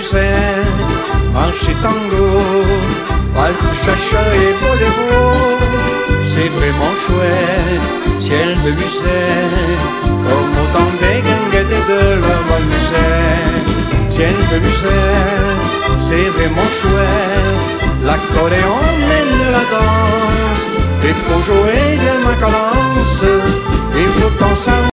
musset, marché tango, valse, chacha et boléro. C'est vraiment chouette, ciel de musset, comme autant des guinguettes et de la bonne musette. Ciel de musset, c'est vraiment chouette, l'accordéon mène la danse, et pour jouer de ma cadence.